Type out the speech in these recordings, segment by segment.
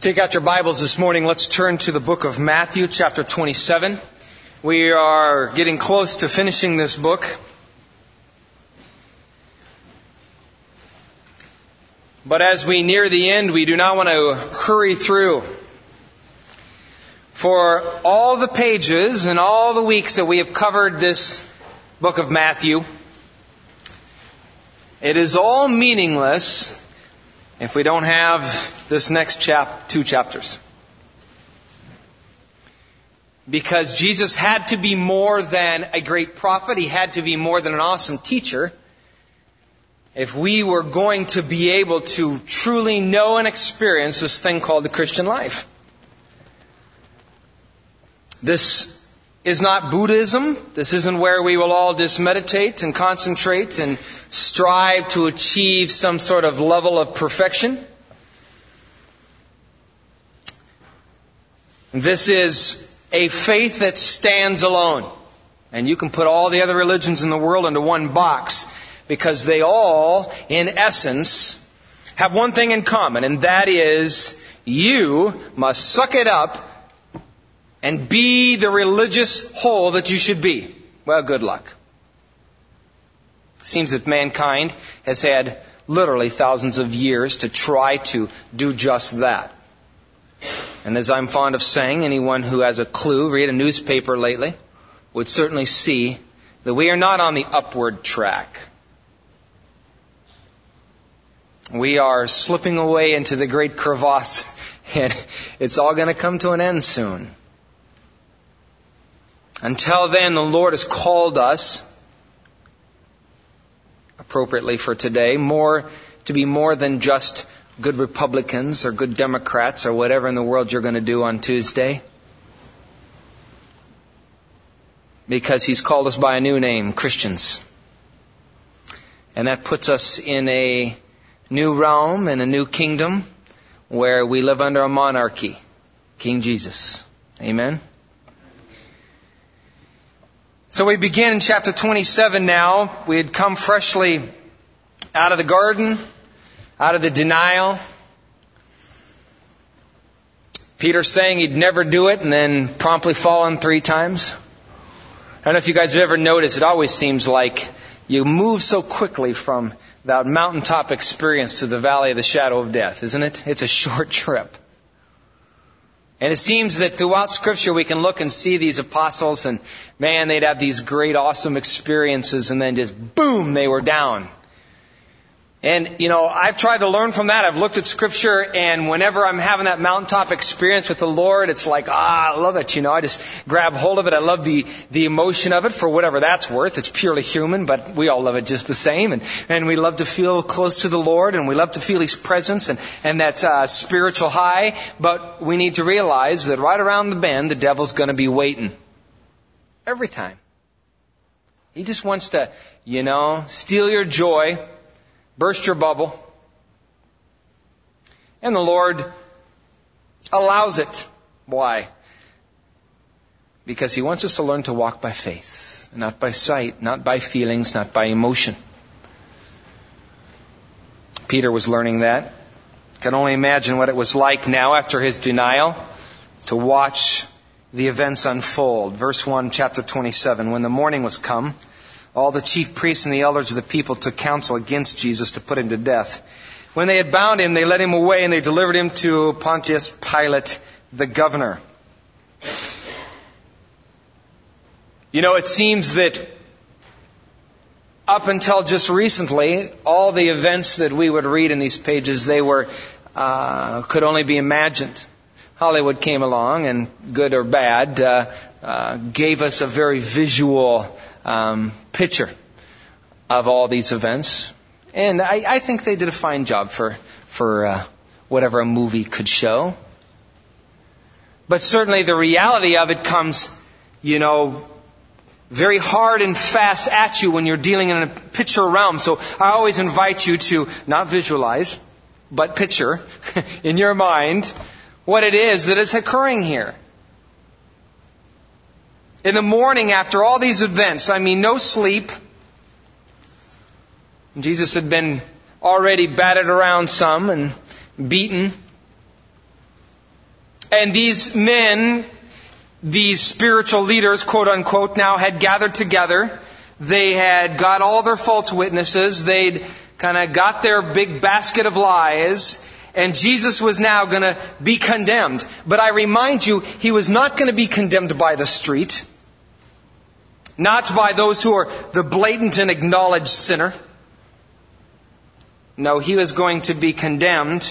Take out your Bibles this morning. Let's turn to the book of Matthew, chapter 27. We are getting close to finishing this book. But as we near the end, we do not want to hurry through. For all the pages and all the weeks that we have covered this book of Matthew, it is all meaningless if we don't have this next two chapters. Because Jesus had to be more than a great prophet. He had to be more than an awesome teacher. If we were going to be able to truly know and experience this thing called the Christian life. This is not Buddhism. This isn't where we will all just meditate and concentrate and strive to achieve some sort of level of perfection. This is a faith that stands alone. And you can put all the other religions in the world into one box because they all, in essence, have one thing in common, and that is you must suck it up and be the religious whole that you should be. Well, good luck. It seems that mankind has had literally thousands of years to try to do just that. And as I'm fond of saying, anyone who has a clue, read a newspaper lately, would certainly see that we are not on the upward track. We are slipping away into the great crevasse, and it's all going to come to an end soon. Until then, the Lord has called us, appropriately for today, to be more than just good Republicans or good Democrats or whatever in the world you're going to do on Tuesday. Because He's called us by a new name, Christians. And that puts us in a new realm and a new kingdom where we live under a monarchy, King Jesus. Amen? So we begin in chapter 27 now. We had come freshly out of the garden, out of the denial. Peter saying he'd never do it and then promptly fallen 3 times. I don't know if you guys have ever noticed, it always seems like you move so quickly from that mountaintop experience to the valley of the shadow of death, isn't it? It's a short trip. And it seems that throughout Scripture we can look and see these apostles and, man, they'd have these great, awesome experiences and then just, boom, they were down. And, I've tried to learn from that. I've looked at Scripture, and whenever I'm having that mountaintop experience with the Lord, it's like, I love it, I just grab hold of it. I love the emotion of it for whatever that's worth. It's purely human, but we all love it just the same. And we love to feel close to the Lord, and we love to feel His presence and that spiritual high. But we need to realize that right around the bend, the devil's going to be waiting. Every time. He just wants to, steal your joy, burst your bubble. And the Lord allows it. Why? Because He wants us to learn to walk by faith, not by sight, not by feelings, not by emotion. Peter was learning that. Can only imagine what it was like now after his denial to watch the events unfold. Verse 1, chapter 27. When the morning was come, all the chief priests and the elders of the people took counsel against Jesus to put Him to death. When they had bound Him, they led Him away and they delivered Him to Pontius Pilate, the governor. It seems that up until just recently, all the events that we would read in these pages, they were could only be imagined. Hollywood came along and, good or bad, gave us a very visual picture of all these events. And I think they did a fine job for whatever a movie could show. But certainly the reality of it comes, very hard and fast at you when you're dealing in a picture realm. So I always invite you to not visualize, but picture in your mind what it is that is occurring here. In the morning after all these events, no sleep. Jesus had been already battered around some and beaten. And these men, these spiritual leaders, quote unquote, now had gathered together. They had got all their false witnesses. They'd kind of got their big basket of lies. And Jesus was now going to be condemned. But I remind you, He was not going to be condemned by the street. Not by those who are the blatant and acknowledged sinner. No, He was going to be condemned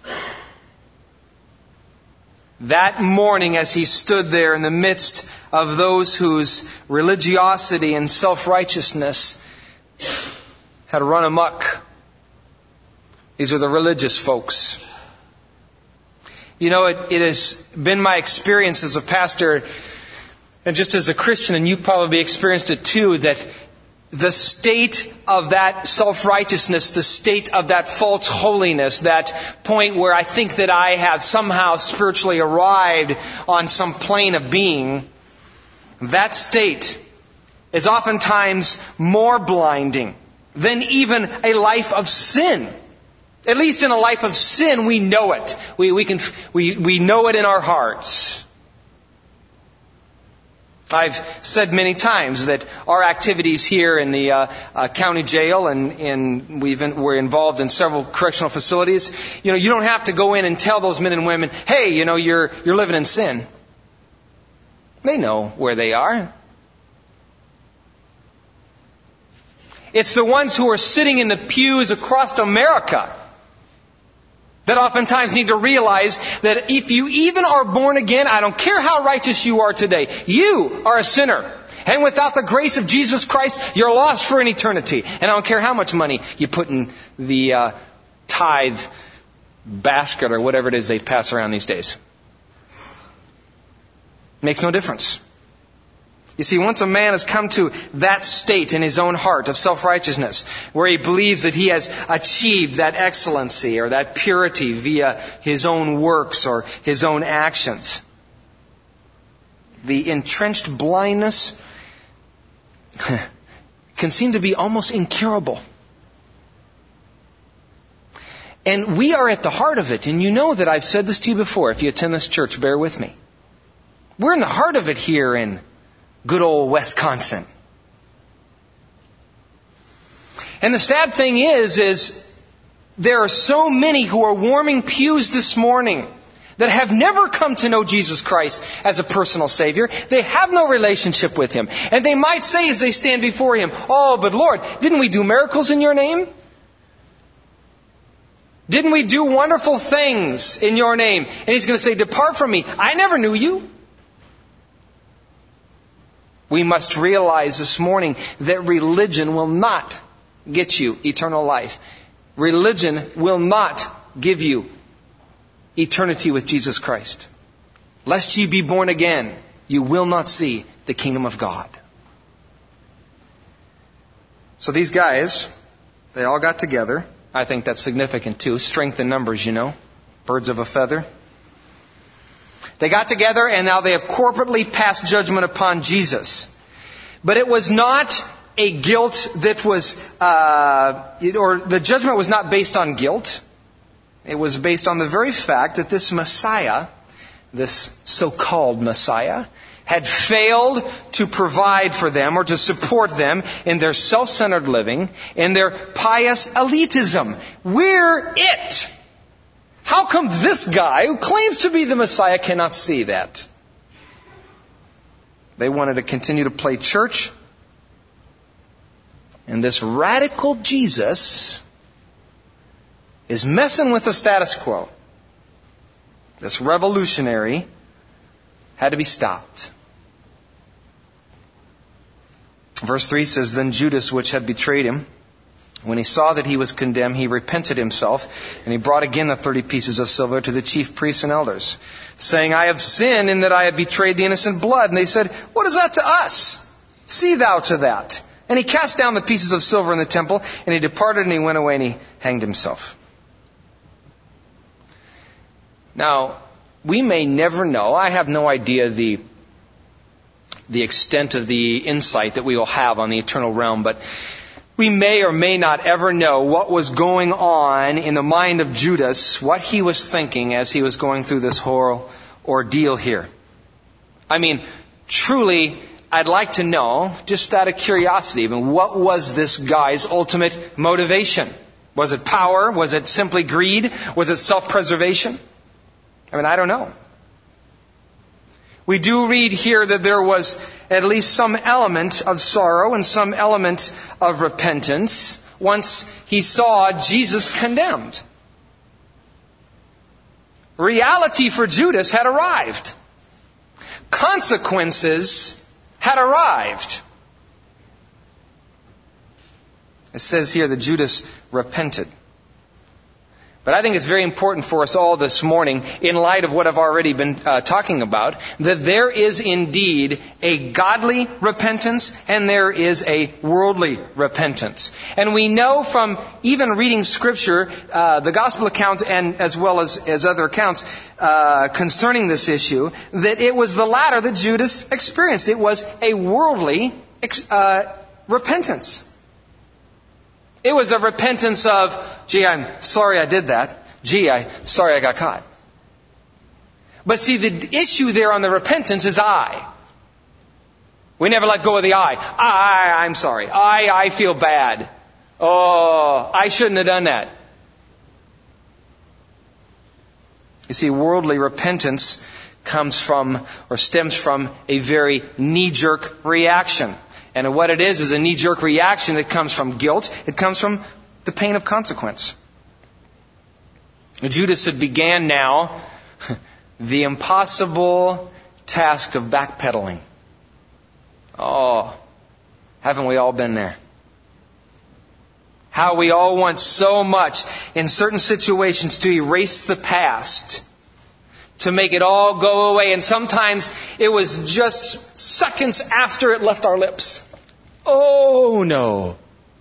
that morning as He stood there in the midst of those whose religiosity and self-righteousness had run amok. These were the religious folks. You know, it has been my experience as a pastor and just as a Christian, and you've probably experienced it too, that the state of that self-righteousness, the state of that false holiness, that point where I think that I have somehow spiritually arrived on some plane of being, that state is oftentimes more blinding than even a life of sin. At least in a life of sin, we know it. We know it in our hearts. I've said many times that our activities here in the county jail and we're involved in several correctional facilities. You know, you don't have to go in and tell those men and women, hey, you know, you're living in sin. They know where they are. It's the ones who are sitting in the pews across America that oftentimes need to realize that if you even are born again, I don't care how righteous you are today, you are a sinner. And without the grace of Jesus Christ, you're lost for an eternity. And I don't care how much money you put in the tithe basket or whatever it is they pass around these days. Makes no difference. You see, once a man has come to that state in his own heart of self-righteousness, where he believes that he has achieved that excellency or that purity via his own works or his own actions, the entrenched blindness can seem to be almost incurable. And we are at the heart of it. And you know that I've said this to you before. If you attend this church, bear with me. We're in the heart of it here in good old Wisconsin. And the sad thing is there are so many who are warming pews this morning that have never come to know Jesus Christ as a personal Savior. They have no relationship with Him. And they might say as they stand before Him, oh, but Lord, didn't we do miracles in Your name? Didn't we do wonderful things in Your name? And He's going to say, depart from me. I never knew you. We must realize this morning that religion will not get you eternal life. Religion will not give you eternity with Jesus Christ. Lest ye be born again, you will not see the kingdom of God. So these guys, they all got together. I think that's significant too. Strength in numbers, you know. Birds of a feather. They got together and now they have corporately passed judgment upon Jesus. But it was not a guilt that was, or the judgment was not based on guilt. It was based on the very fact that this Messiah, this so-called Messiah, had failed to provide for them or to support them in their self-centered living, in their pious elitism. We're it. How come this guy who claims to be the Messiah cannot see that? They wanted to continue to play church. And this radical Jesus is messing with the status quo. This revolutionary had to be stopped. Verse 3 says, Then Judas, which had betrayed him, when he saw that he was condemned, he repented himself, and he brought again the 30 pieces of silver to the chief priests and elders, saying, I have sinned in that I have betrayed the innocent blood. And they said, What is that to us? See thou to that. And he cast down the pieces of silver in the temple, and he departed and he went away and he hanged himself. Now, we may never know. I have no idea the extent of the insight that we will have on the eternal realm, but we may or may not ever know what was going on in the mind of Judas, what he was thinking as he was going through this ordeal here. I mean, truly, I'd like to know, just out of curiosity even, what was this guy's ultimate motivation? Was it power? Was it simply greed? Was it self-preservation? I mean, I don't know. We do read here that there was at least some element of sorrow and some element of repentance once he saw Jesus condemned. Reality for Judas had arrived. Consequences had arrived. It says here that Judas repented. But I think it's very important for us all this morning, in light of what I've already been talking about, that there is indeed a godly repentance and there is a worldly repentance. And we know from even reading Scripture, the Gospel account and as well as other accounts concerning this issue, that it was the latter that Judas experienced. It was a worldly repentance. It was a repentance of, gee, I'm sorry I did that. Gee, sorry I got caught. But see, the issue there on the repentance is I. We never let go of the I. I'm sorry. I feel bad. Oh, I shouldn't have done that. You see, worldly repentance comes from or stems from a very knee-jerk reaction. And what it is a knee-jerk reaction that comes from guilt. It comes from the pain of consequence. Judas had began now the impossible task of backpedaling. Oh, haven't we all been there? How we all want so much in certain situations to erase the past, to make it all go away. And sometimes it was just seconds after it left our lips. Oh no.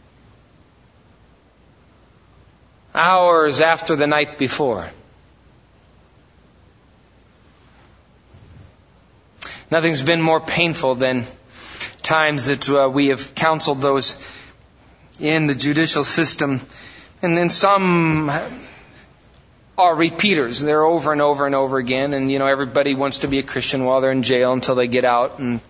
Hours after the night before. Nothing's been more painful than times that we have counseled those in the judicial system. And then some are repeaters. They're over and over and over again. And, everybody wants to be a Christian while they're in jail until they get out and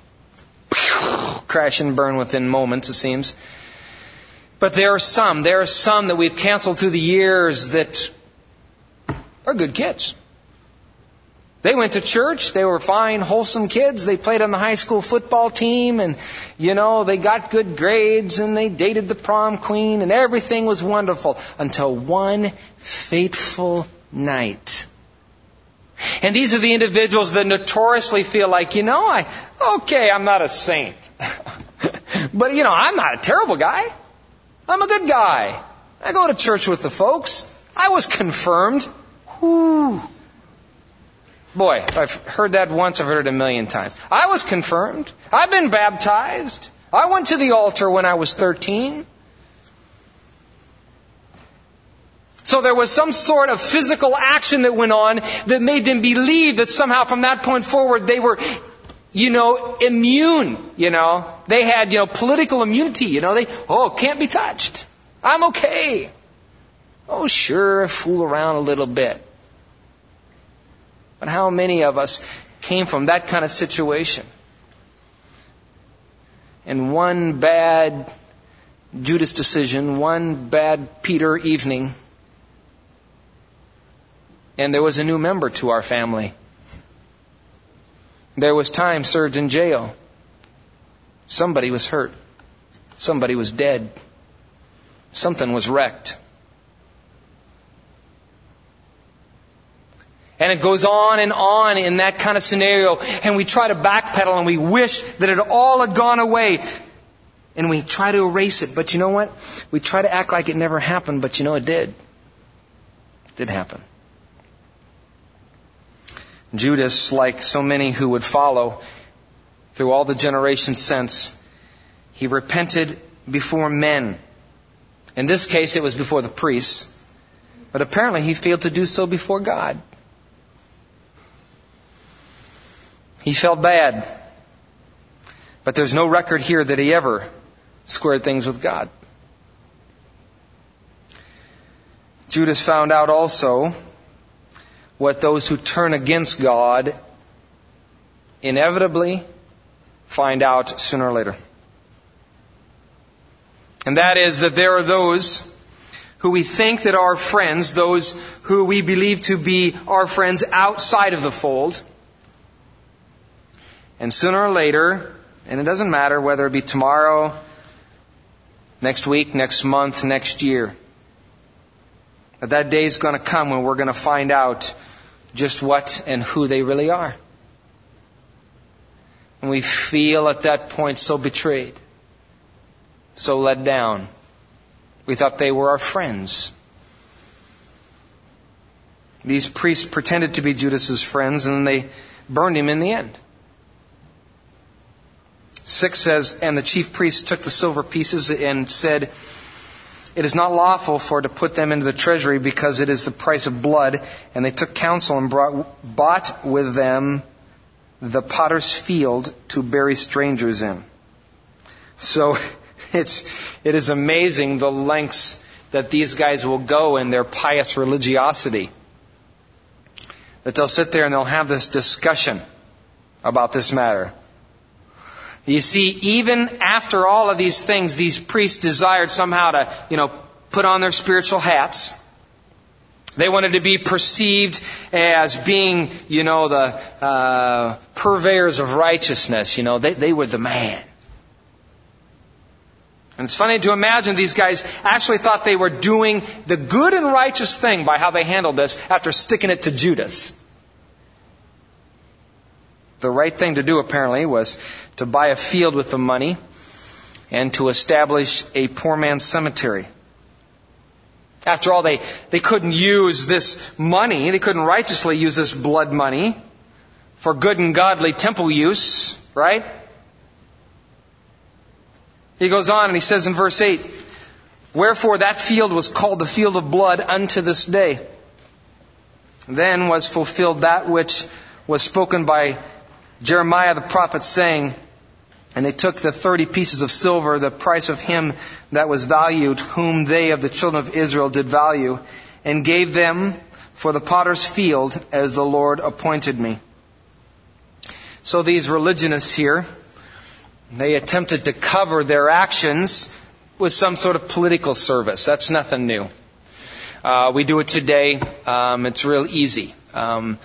crash and burn within moments, it seems. But there are some that we've counseled through the years that are good kids. They went to church. They were fine, wholesome kids. They played on the high school football team and, they got good grades and they dated the prom queen and everything was wonderful until one fateful night. And these are the individuals that notoriously feel like, I'm not a saint. But, I'm not a terrible guy. I'm a good guy. I go to church with the folks. I was confirmed. Whew. Boy, I've heard that once, I've heard it a million times. I was confirmed. I've been baptized. I went to the altar when I was 13. So there was some sort of physical action that went on that made them believe that somehow from that point forward they were, immune. They had, political immunity. Can't be touched. I'm okay. Oh, sure, fool around a little bit. But how many of us came from that kind of situation? And one bad Judas decision, one bad Peter evening, and there was a new member to our family. There was time served in jail. Somebody was hurt. Somebody was dead. Something was wrecked. And it goes on in that kind of scenario. And we try to backpedal and we wish that it all had gone away. And we try to erase it. But you know what? We try to act like it never happened. But it did. It did happen. Judas, like so many who would follow through all the generations since, he repented before men. In this case, it was before the priests. But apparently he failed to do so before God. He felt bad. But there's no record here that he ever squared things with God. Judas found out also what those who turn against God inevitably find out sooner or later. And that is that there are those who we think that are friends, those who we believe to be our friends outside of the fold. And sooner or later, and it doesn't matter whether it be tomorrow, next week, next month, next year, but that day is going to come when we're going to find out just what and who they really are. And we feel at that point so betrayed, so let down. We thought they were our friends. These priests pretended to be Judas's friends, and they burned him in the end. 6 says, and the chief priests took the silver pieces and said, it is not lawful for to put them into the treasury because it is the price of blood. And they took counsel and bought with them the potter's field to bury strangers in. So it is amazing the lengths that these guys will go in their pious religiosity. That they'll sit there and they'll have this discussion about this matter. You see, even after all of these things, these priests desired somehow to, put on their spiritual hats. They wanted to be perceived as being, the purveyors of righteousness. They were the man. And it's funny to imagine these guys actually thought they were doing the good and righteous thing by how they handled this after sticking it to Judas. The right thing to do, apparently, was to buy a field with the money and to establish a poor man's cemetery. After all, they couldn't use this money, they couldn't righteously use this blood money for good and godly temple use, right? He goes on and he says in verse 8, wherefore that field was called the field of blood unto this day. Then was fulfilled that which was spoken by Jeremiah the prophet, saying, and they took the 30 pieces of silver, the price of him that was valued, whom they of the children of Israel did value, and gave them for the potter's field as the Lord appointed me. So these religionists here, they attempted to cover their actions with some sort of political service. That's nothing new. We do it today. It's real easy. I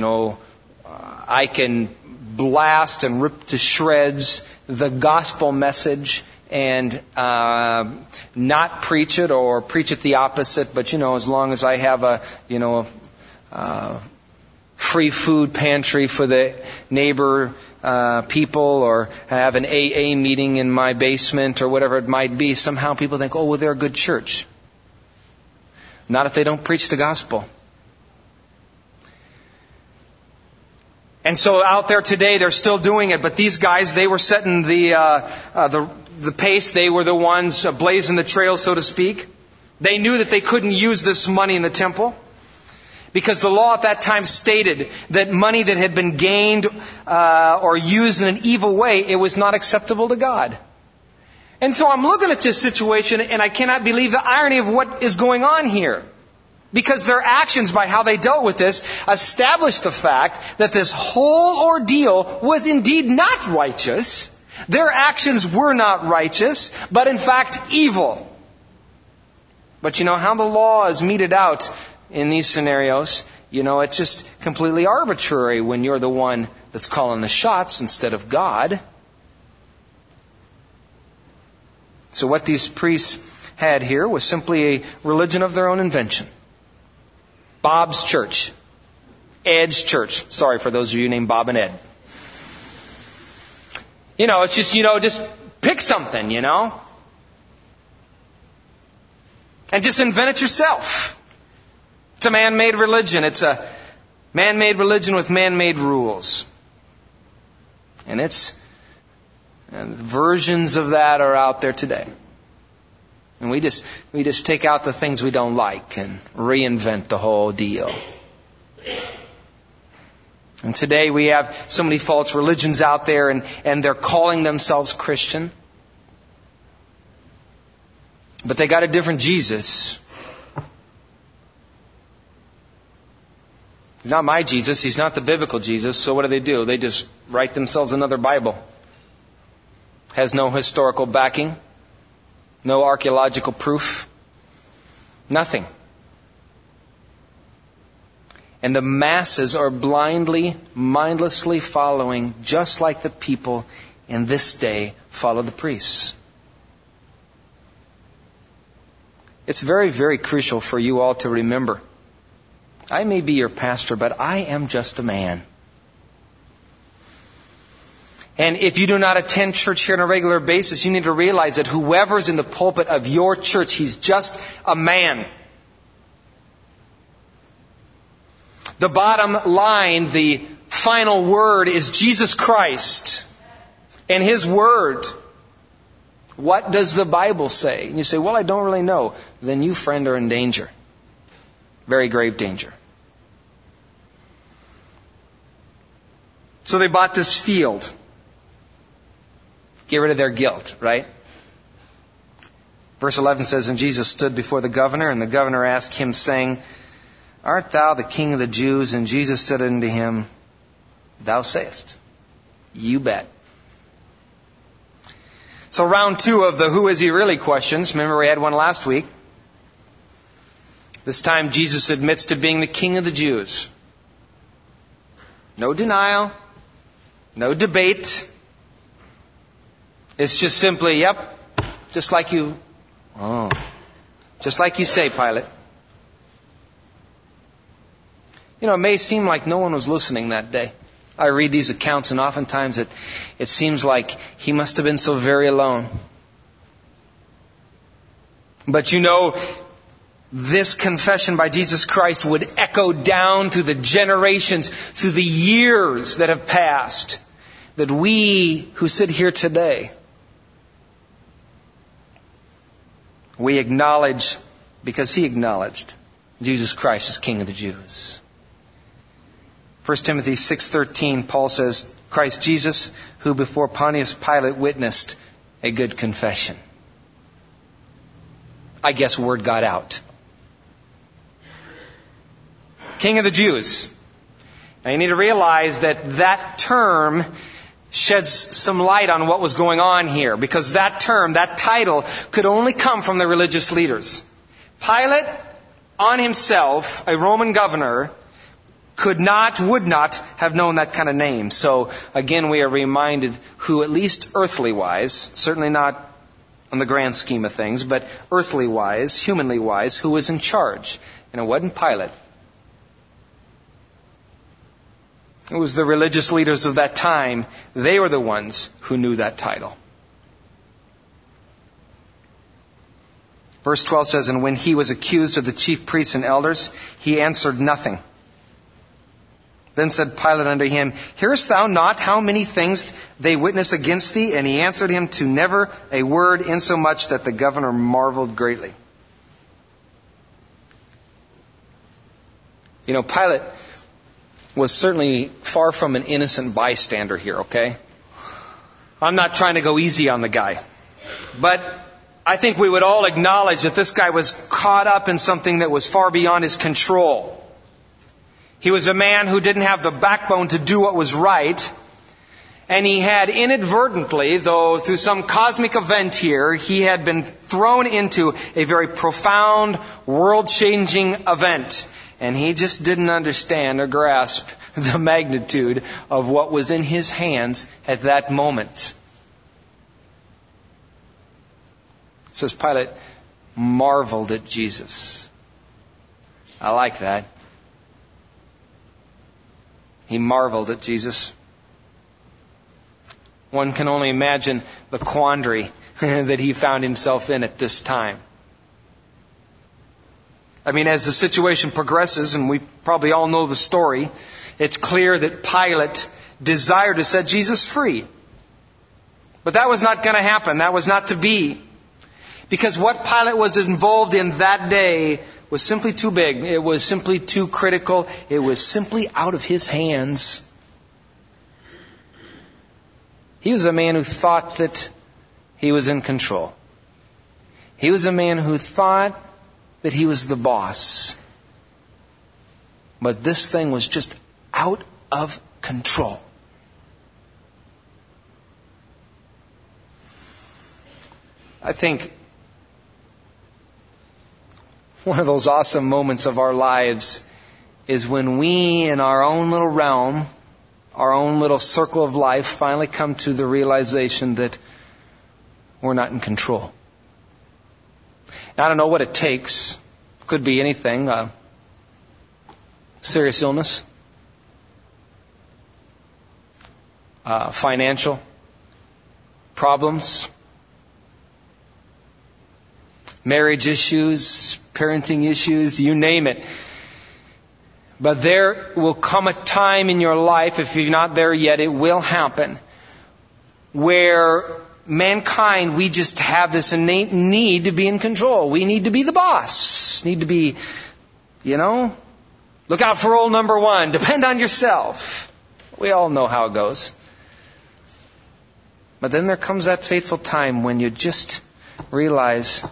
can blast and rip to shreds the gospel message and not preach it or preach it the opposite. But as long as I have a free food pantry for the neighbor people, or have an AA meeting in my basement or whatever it might be, somehow people think, oh, well, they're a good church. Not if they don't preach the gospel. And so out there today, they're still doing it. But these guys, they were setting the pace. They were the ones blazing the trail, so to speak. They knew that they couldn't use this money in the temple, because the law at that time stated that money that had been gained or used in an evil way, it was not acceptable to God. And so I'm looking at this situation, and I cannot believe the irony of what is going on here. Because their actions, by how they dealt with this, established the fact that this whole ordeal was indeed not righteous. Their actions were not righteous, but in fact evil. But how the law is meted out in these scenarios, it's just completely arbitrary when you're the one that's calling the shots instead of God. So what these priests had here was simply a religion of their own invention. Bob's church. Ed's church. Sorry for those of you named Bob and Ed. It's just, just pick something, and just invent it yourself. It's a man-made religion. It's a man-made religion with man-made rules. And versions of that are out there today. And we just take out the things we don't like and reinvent the whole deal. And today we have so many false religions out there, and they're calling themselves Christian. But they got a different Jesus. He's not my Jesus. He's not the biblical Jesus. So what do? They just write themselves another Bible. Has no historical backing. No archaeological proof. Nothing. And the masses are blindly, mindlessly following, just like the people in this day follow the priests. It's very, very crucial for you all to remember. I may be your pastor, but I am just a man. And if you do not attend church here on a regular basis, you need to realize that whoever's in the pulpit of your church, he's just a man. The bottom line, the final word is Jesus Christ and His Word. What does the Bible say? And you say, well, I don't really know. Then you, friend, are in danger. Very grave danger. So they bought this field. Get rid of their guilt, right? Verse 11 says, and Jesus stood before the governor, and the governor asked him, saying, art thou the King of the Jews? And Jesus said unto him, thou sayest. You bet. So round 2 of the who is he really questions. Remember we had one last week. This time Jesus admits to being the King of the Jews. No denial. No debate. It's just simply, yep, just like you say, Pilate. You know, it may seem like no one was listening that day. I read these accounts and oftentimes it seems like he must have been so very alone. But you know, this confession by Jesus Christ would echo down through the generations, through the years that have passed, that we who sit here today, we acknowledge, because He acknowledged, Jesus Christ as King of the Jews. 1 Timothy 6:13, Paul says, Christ Jesus, who before Pontius Pilate witnessed a good confession. I guess word got out. King of the Jews. Now you need to realize that term sheds some light on what was going on here, because that term, that title, could only come from the religious leaders. Pilate, on himself, a Roman governor, would not have known that kind of name. So again, we are reminded who, at least earthly wise, certainly not on the grand scheme of things, but earthly wise, humanly wise, who was in charge. And it wasn't Pilate. It was the religious leaders of that time. They were the ones who knew that title. Verse 12 says, and when he was accused of the chief priests and elders, he answered nothing. Then said Pilate unto him, hearest thou not how many things they witness against thee? And he answered him to never a word, insomuch that the governor marveled greatly. You know, Pilate was certainly far from an innocent bystander here, okay? I'm not trying to go easy on the guy. But I think we would all acknowledge that this guy was caught up in something that was far beyond his control. He was a man who didn't have the backbone to do what was right. And he had inadvertently, though through some cosmic event here, he had been thrown into a very profound, world-changing event. And he just didn't understand or grasp the magnitude of what was in his hands at that moment. It says Pilate marveled at Jesus. I like that. He marveled at Jesus. One can only imagine the quandary that he found himself in at this time. I mean, as the situation progresses, and we probably all know the story, it's clear that Pilate desired to set Jesus free. But that was not going to happen. That was not to be. Because what Pilate was involved in that day was simply too big. It was simply too critical. It was simply out of his hands. He was a man who thought that he was in control. He was a man who thought that he was the boss. But this thing was just out of control. I think one of those awesome moments of our lives is when we, in our own little realm, our own little circle of life, finally come to the realization that we're not in control. Now, I don't know what it takes. Could be anything. Serious illness. Financial problems. Marriage issues, parenting issues, you name it. But there will come a time in your life, if you're not there yet, it will happen, where mankind, we just have this innate need to be in control. We need to be the boss. Need to be, look out for rule number one. Depend on yourself. We all know how it goes. But then there comes that fateful time when you just realize,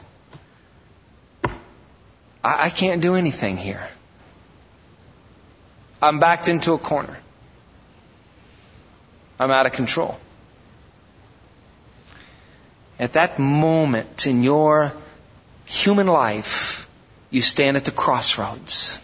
I can't do anything here. I'm backed into a corner. I'm out of control. At that moment in your human life, you stand at the crossroads.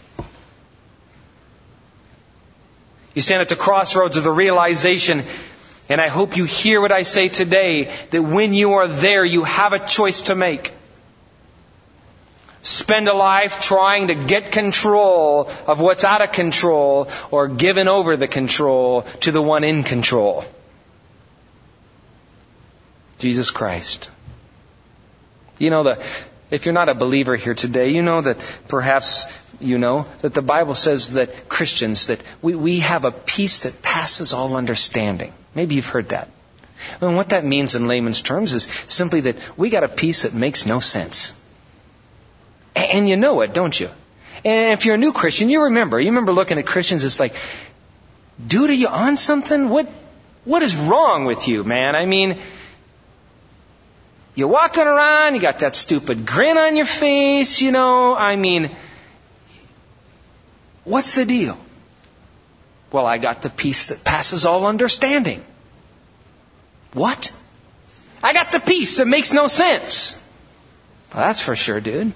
You stand at the crossroads of the realization, and I hope you hear what I say today, that when you are there, you have a choice to make. Spend a life trying to get control of what's out of control, or giving over the control to the one in control. Jesus Christ. If you're not a believer here today, perhaps that the Bible says that Christians, that we have a peace that passes all understanding. Maybe you've heard that. And what that means in layman's terms is simply that we got a peace that makes no sense. And you know it, don't you? And if you're a new Christian, you remember looking at Christians, it's like, dude, are you on something? What is wrong with you, man? I mean, you're walking around, you got that stupid grin on your face, what's the deal? Well, I got the peace that passes all understanding. What? I got the peace that makes no sense. Well, that's for sure, dude.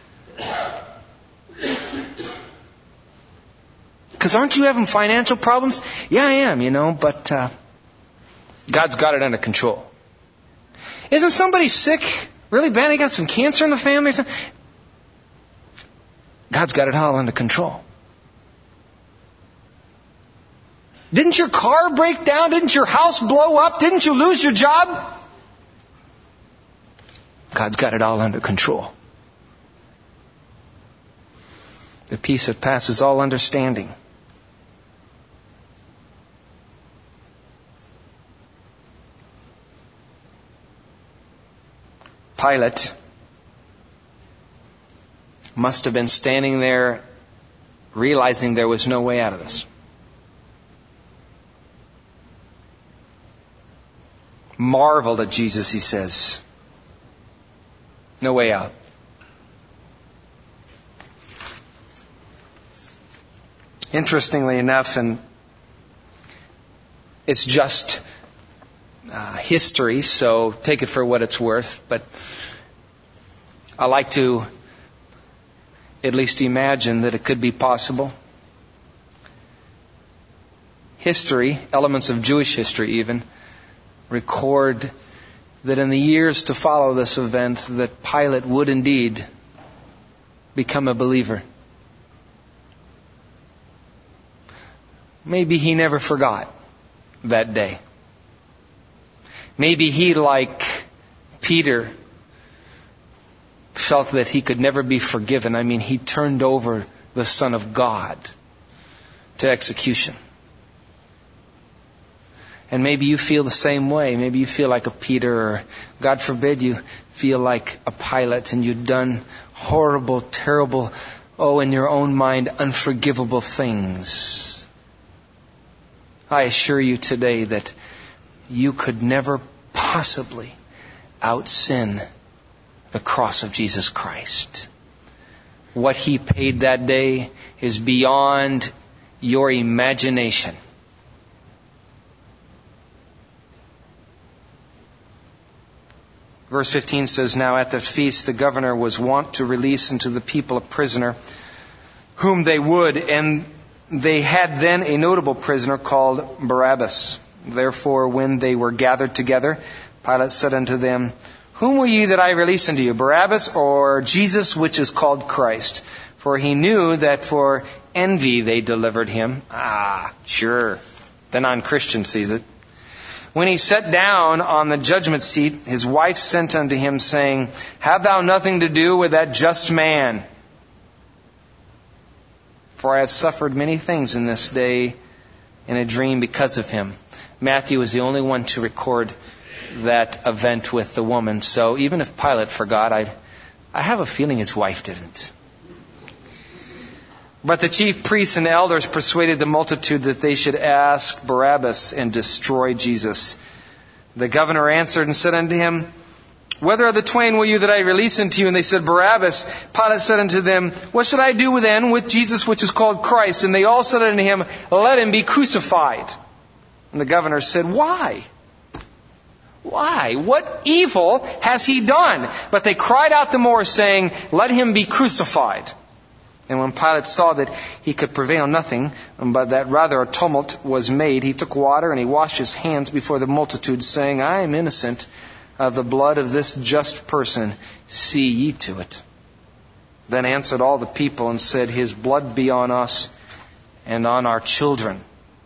Because aren't you having financial problems? Yeah, I am, but God's got it under control. Isn't somebody sick really bad? They got some cancer in the family or something? God's got it all under control. Didn't your car break down? Didn't your house blow up? Didn't you lose your job? God's got it all under control. The peace that passes all understanding. Pilate must have been standing there realizing there was no way out of this. Marveled at Jesus, he says. No way out. Interestingly enough, and it's just history, so take it for what it's worth, but I like to at least imagine that it could be possible. History, elements of Jewish history even, record that in the years to follow this event, that Pilate would indeed become a believer. Maybe he never forgot that day. Maybe he, like Peter, felt that he could never be forgiven. I mean, he turned over the Son of God to execution. And maybe you feel the same way. Maybe you feel like a Peter, or God forbid you feel like a Pilate, and you've done horrible, terrible, in your own mind, unforgivable things. I assure you today that you could never possibly out-sin the cross of Jesus Christ. what he paid that day is beyond your imagination. Verse 15 says, "Now at the feast the governor was wont to release unto the people a prisoner whom they would, and they had then a notable prisoner called Barabbas. Therefore, when they were gathered together, Pilate said unto them, Whom will ye that I release unto you, Barabbas or Jesus, which is called Christ? For he knew that for envy they delivered him." Sure. The non-Christian sees it. "When he sat down on the judgment seat, his wife sent unto him, saying, Have thou nothing to do with that just man? For I have suffered many things in this day in a dream because of him." Matthew is the only one to record that event with the woman. So even if Pilate forgot, I have a feeling his wife didn't. "But the chief priests and elders persuaded the multitude that they should ask Barabbas and destroy Jesus. The governor answered and said unto him, Whether of the twain will you that I release unto you? And they said, Barabbas. Pilate said unto them, What should I do then with Jesus, which is called Christ? And they all said unto him, Let him be crucified. And the governor said, Why? Why? What evil has he done? But they cried out the more, saying, Let him be crucified. And when Pilate saw that he could prevail nothing, but that rather a tumult was made, he took water and he washed his hands before the multitude, saying, I am innocent of the blood of this just person. See ye to it. Then answered all the people and said, His blood be on us and on our children.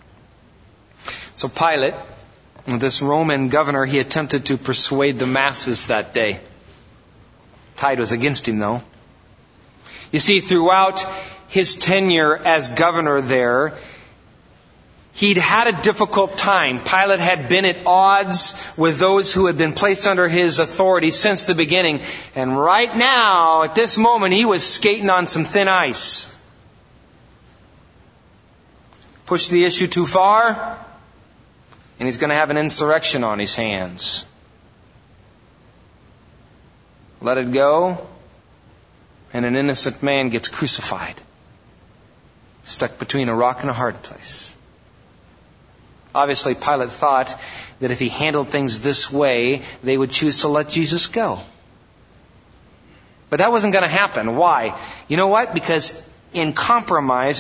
So Pilate, this Roman governor, he attempted to persuade the masses that day. Tide was against him, though. You see, throughout his tenure as governor there, he'd had a difficult time. Pilate had been at odds with those who had been placed under his authority since the beginning. And right now, at this moment, he was skating on some thin ice. Push the issue too far, and he's going to have an insurrection on his hands. Let it go, and an innocent man gets crucified. Stuck between a rock and a hard place. Obviously, Pilate thought that if he handled things this way, they would choose to let Jesus go. But that wasn't going to happen. Why? You know what? Because in compromise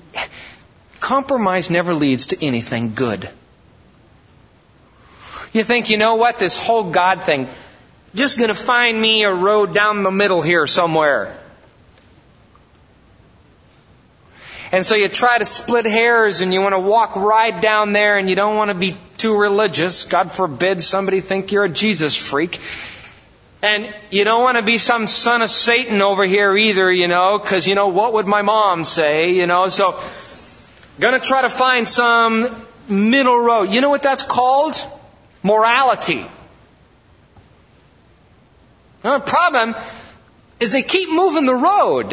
never leads to anything good. You think, you know what? This whole God thing, just going to find me a road down the middle here somewhere. And so you try to split hairs and you want to walk right down there and you don't want to be too religious. God forbid somebody think you're a Jesus freak. And you don't want to be some son of Satan over here either, because, what would my mom say, So, going to try to find some middle road. You know what that's called? Morality. Now, the problem is they keep moving the road.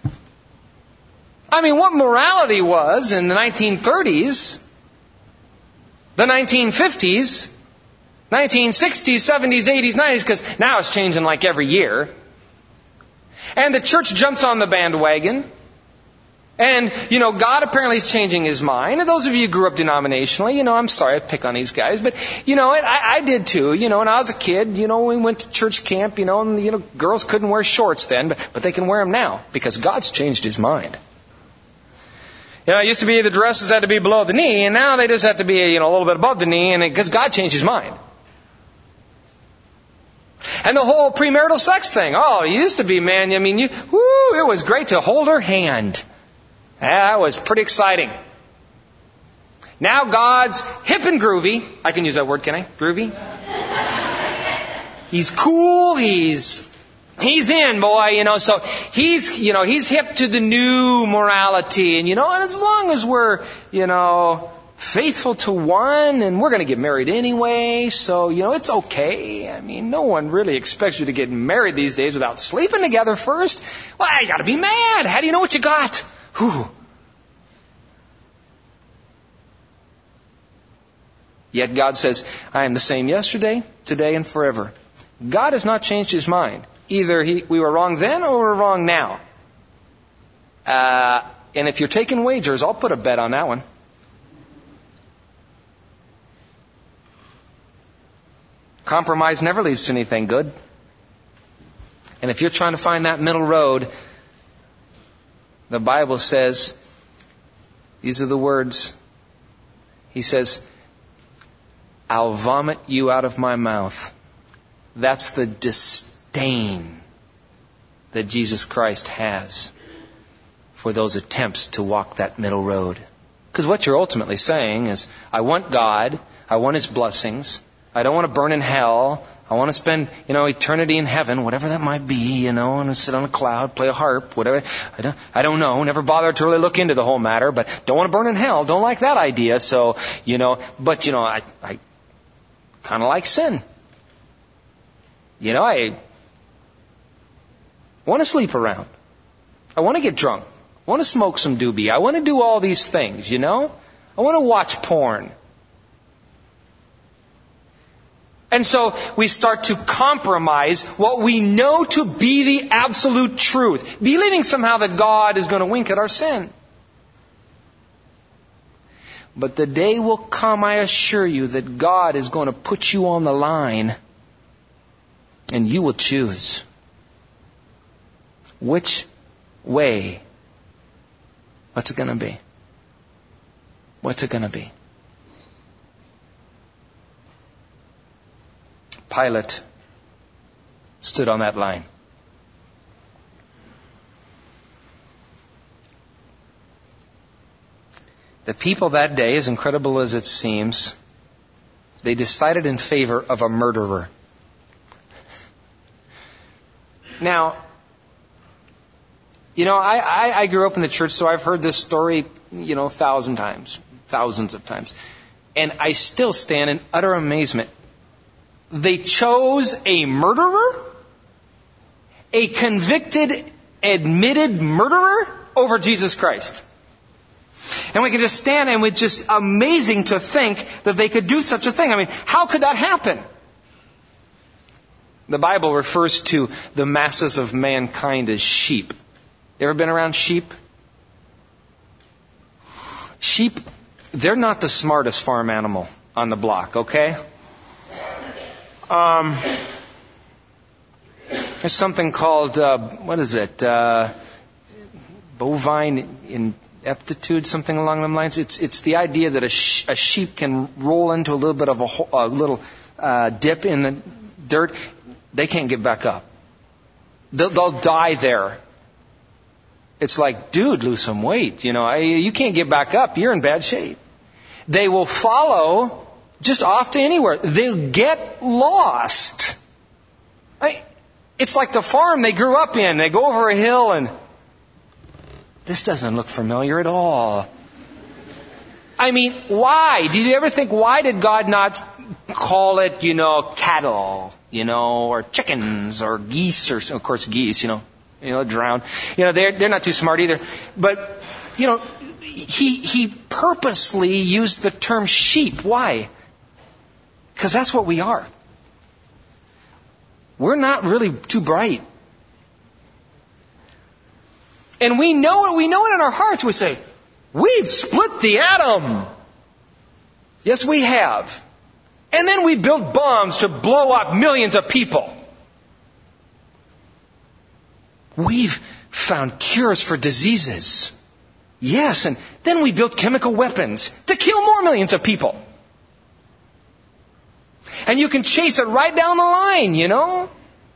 I mean, what morality was in the 1930s, the 1950s, 1960s, 70s, 80s, 90s, because now it's changing like every year. And the church jumps on the bandwagon. And, God apparently is changing His mind. And those of you who grew up denominationally, I'm sorry I pick on these guys, but, I did too. When I was a kid, we went to church camp, and, girls couldn't wear shorts then, but they can wear them now because God's changed His mind. It used to be the dresses had to be below the knee, and now they just have to be, a little bit above the knee, and because God changed His mind. And the whole premarital sex thing. Oh, it used to be, man, it was great to hold her hand. That was pretty exciting. Now God's hip and groovy. I can use that word, can I? Groovy? He's cool, he's in, boy, so he's hip to the new morality. And, and as long as we're, faithful to one, and we're going to get married anyway, so, it's okay. I mean, no one really expects you to get married these days without sleeping together first. Well, you got to be mad. How do you know what you got? Whew. Yet God says, I am the same yesterday, today, and forever. God has not changed His mind. Either we were wrong then or we're wrong now. And if you're taking wagers, I'll put a bet on that one. Compromise never leads to anything good. And if you're trying to find that middle road, the Bible says, these are the words. He says, I'll vomit you out of my mouth. That's the disdain that Jesus Christ has for those attempts to walk that middle road. Because what you're ultimately saying is, I want God, I want His blessings, I don't want to burn in hell, I want to spend, eternity in heaven, whatever that might be, and sit on a cloud, play a harp, whatever. I don't know, never bothered to really look into the whole matter, but don't want to burn in hell, don't like that idea, so, but I kind of like sin. I want to sleep around. I want to get drunk. I want to smoke some doobie. I want to do all these things, I want to watch porn. And so we start to compromise what we know to be the absolute truth, believing somehow that God is going to wink at our sin. But the day will come, I assure you, that God is going to put you on the line and you will choose. Which way? What's it going to be? What's it going to be? Pilate stood on that line. The people that day, as incredible as it seems, they decided in favor of a murderer. Now, I grew up in the church, so I've heard this story, 1,000 times, thousands of times. And I still stand in utter amazement. They chose a murderer, a convicted, admitted murderer over Jesus Christ. And we can just stand and it's just amazing to think that they could do such a thing. I mean, how could that happen? The Bible refers to the masses of mankind as sheep. You ever been around sheep? Sheep, they're not the smartest farm animal on the block, okay? There's something called, bovine ineptitude, something along them lines. It's the idea that a sheep can roll into a little bit of a little dip in the dirt. They can't get back up. They'll die there. It's like, dude, lose some weight. You can't get back up. You're in bad shape. They will follow just off to anywhere. They'll get lost. It's like the farm they grew up in. They go over a hill and this doesn't look familiar at all. I mean, why? Did you ever think, why did God not call it, cattle, or chickens or geese, or of course geese, drown. They're not too smart either. But, he purposely used the term sheep. Why? Because that's what we are. We're not really too bright. And we know it in our hearts. We say, we've split the atom. Yes, we have. And then we build bombs to blow up millions of people. We've found cures for diseases. Yes, and then we built chemical weapons to kill more millions of people. And you can chase it right down the line,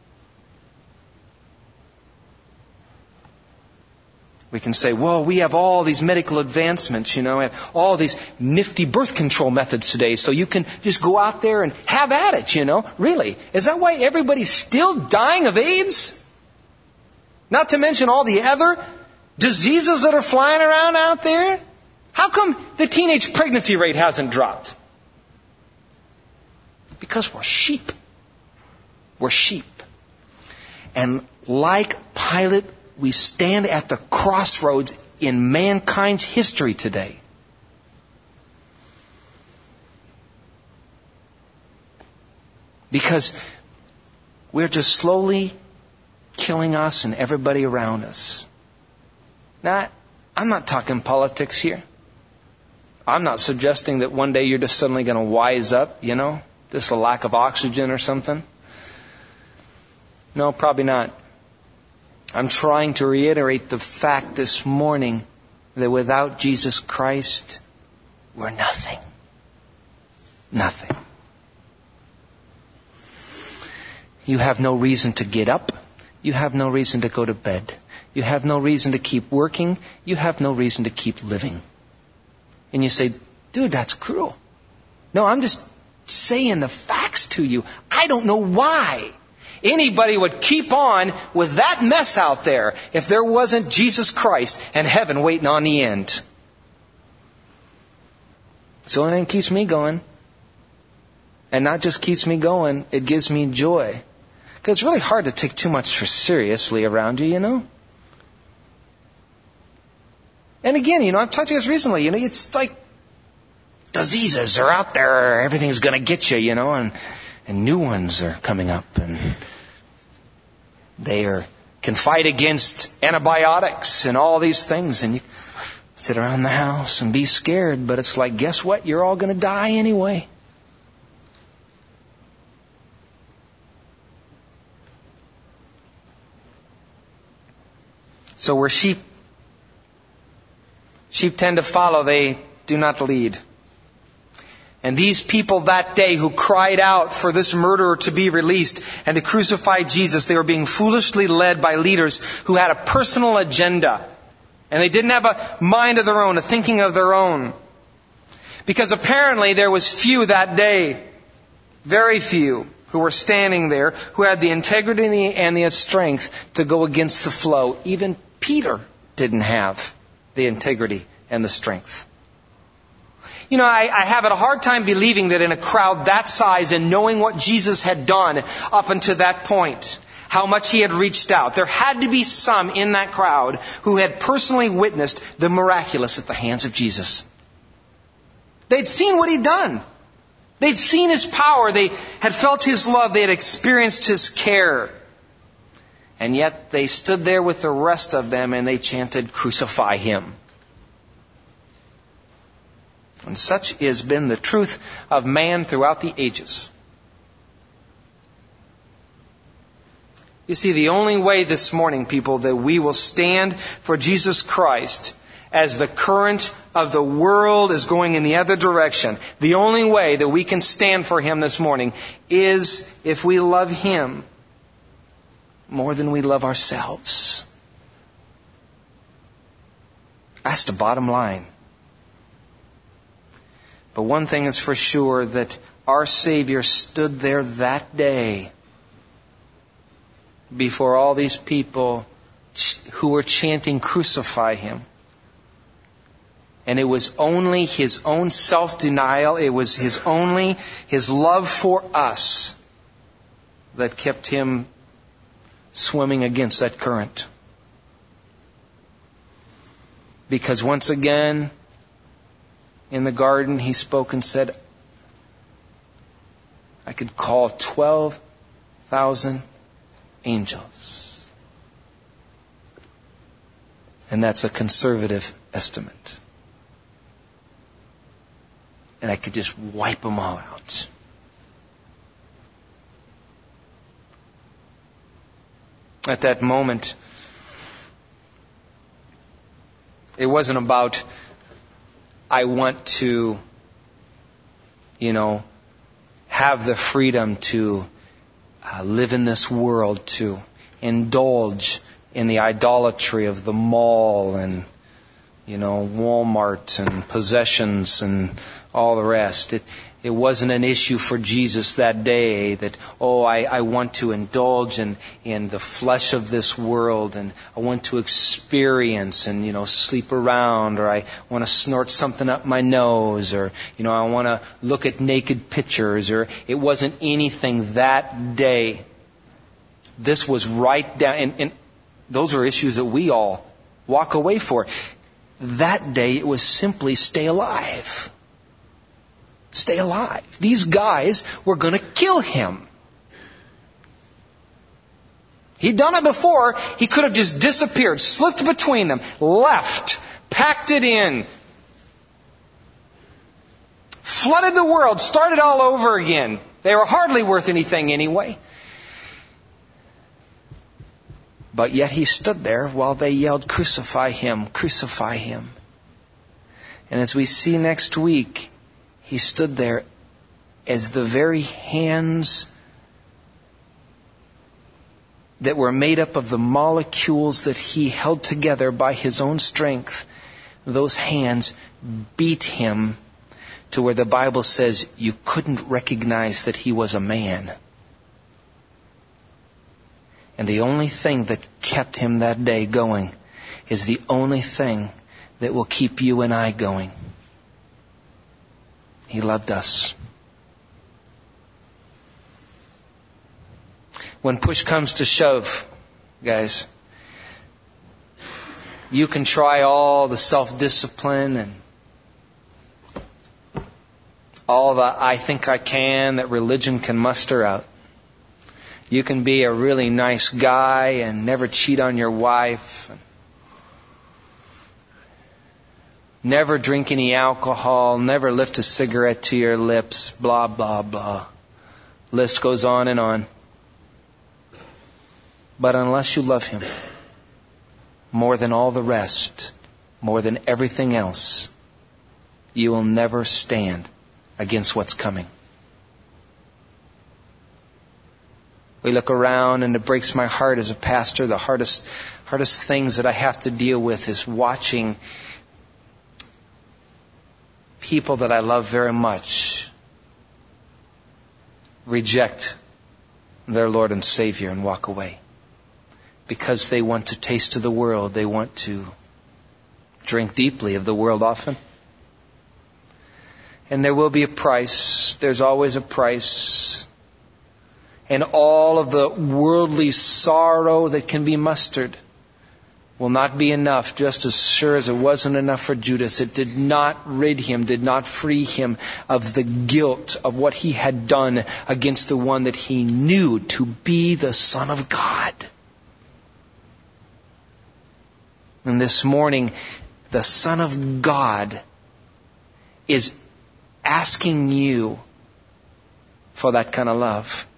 We can say, well, we have all these medical advancements, we have all these nifty birth control methods today, so you can just go out there and have at it, Really? Is that why everybody's still dying of AIDS? Not to mention all the other diseases that are flying around out there? How come the teenage pregnancy rate hasn't dropped? Because we're sheep. We're sheep. And like Pilate, we stand at the crossroads in mankind's history today. Because we're just slowly killing us and everybody around us. Now, I'm not talking politics here. I'm not suggesting that one day you're just suddenly going to wise up, just a lack of oxygen or something. No, probably not. I'm trying to reiterate the fact this morning that without Jesus Christ, we're nothing. Nothing. You have no reason to get up. You have no reason to go to bed. You have no reason to keep working. You have no reason to keep living. And you say, dude, that's cruel. No, I'm just saying the facts to you. I don't know why anybody would keep on with that mess out there if there wasn't Jesus Christ and heaven waiting on the end. It's the only thing that keeps me going. And not just keeps me going, it gives me joy. Because it's really hard to take too much seriously around you, And again, I've talked to you guys recently, it's like diseases are out there, everything's going to get you, and new ones are coming up, and they can fight against antibiotics and all these things, and you sit around the house and be scared, but it's like, guess what? You're all going to die anyway. So we're sheep. Sheep tend to follow, they do not lead. And these people that day who cried out for this murderer to be released and to crucify Jesus, they were being foolishly led by leaders who had a personal agenda. And they didn't have a mind of their own, a thinking of their own. Because apparently there was few that day, very few, who were standing there, who had the integrity and the strength to go against the flow. Even Peter didn't have the integrity and the strength. I have a hard time believing that in a crowd that size and knowing what Jesus had done up until that point, how much He had reached out, there had to be some in that crowd who had personally witnessed the miraculous at the hands of Jesus. They'd seen what He'd done. They'd seen His power. They had felt His love. They had experienced His care. And yet they stood there with the rest of them and they chanted, "Crucify Him." And such has been the truth of man throughout the ages. You see, the only way this morning, people, that we will stand for Jesus Christ as the current of the world is going in the other direction, the only way that we can stand for Him this morning is if we love Him more than we love ourselves. That's the bottom line. But one thing is for sure, that our Savior stood there that day before all these people who were chanting, "Crucify Him." And it was only His own self-denial, it was His love for us that kept Him swimming against that current. Because once again, in the garden, He spoke and said, I could call 12,000 angels. And that's a conservative estimate. And I could just wipe them all out. At that moment, it wasn't about, I want to, have the freedom to live in this world, to indulge in the idolatry of the mall and, Walmart and possessions and all the rest. It wasn't an issue for Jesus that day that, I want to indulge in the flesh of this world, and I want to experience and, sleep around, or I want to snort something up my nose, or, I want to look at naked pictures, or it wasn't anything that day. This was right down, and those are issues that we all walk away for. That day it was simply stay alive. Stay alive. These guys were going to kill Him. He'd done it before. He could have just disappeared, slipped between them, left, packed it in, flooded the world, started all over again. They were hardly worth anything anyway. But yet He stood there while they yelled, "Crucify Him, crucify Him." And as we see next week, He stood there as the very hands that were made up of the molecules that He held together by His own strength. Those hands beat Him to where the Bible says you couldn't recognize that He was a man. And the only thing that kept Him that day going is the only thing that will keep you and I going. He loved us. When push comes to shove, guys, you can try all the self-discipline and all the "I think I can" that religion can muster out. You can be a really nice guy and never cheat on your wife, never drink any alcohol, never lift a cigarette to your lips, blah, blah, blah. List goes on and on. But unless you love Him more than all the rest, more than everything else, you will never stand against what's coming. We look around and it breaks my heart as a pastor. The hardest things that I have to deal with is watching people that I love very much reject their Lord and Savior and walk away. Because they want to taste of the world. They want to drink deeply of the world often. And there will be a price. There's always a price. And all of the worldly sorrow that can be mustered will not be enough, just as sure as it wasn't enough for Judas. It did not rid him, did not free him of the guilt of what he had done against the one that he knew to be the Son of God. And this morning, the Son of God is asking you for that kind of love.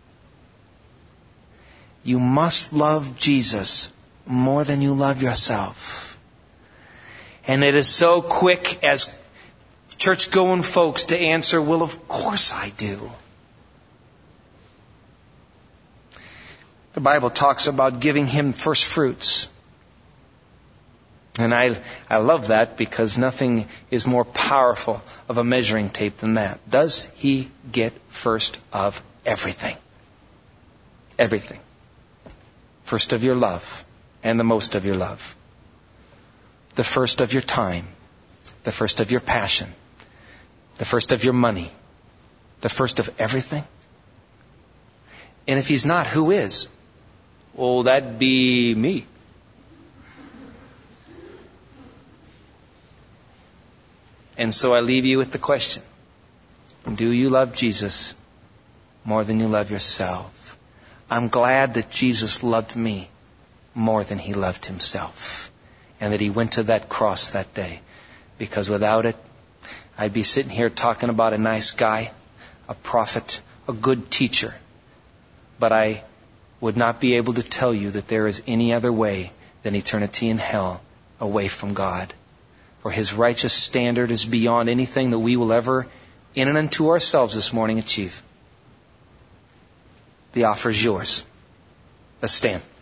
You must love Jesus more than you love yourself. And it is so quick as church-going folks to answer, "Well, of course I do." The Bible talks about giving Him first fruits. And I love that because nothing is more powerful of a measuring tape than that. Does He get first of everything? Everything. First of your love and the most of your love. The first of your time. The first of your passion. The first of your money. The first of everything. And if He's not, who is? Well, that'd be me. And so I leave you with the question. Do you love Jesus more than you love yourself? I'm glad that Jesus loved me more than He loved Himself. And that He went to that cross that day. Because without it, I'd be sitting here talking about a nice guy, a prophet, a good teacher. But I would not be able to tell you that there is any other way than eternity in hell away from God. For His righteous standard is beyond anything that we will ever, in and unto ourselves this morning, achieve. The offer is yours. Let's stand.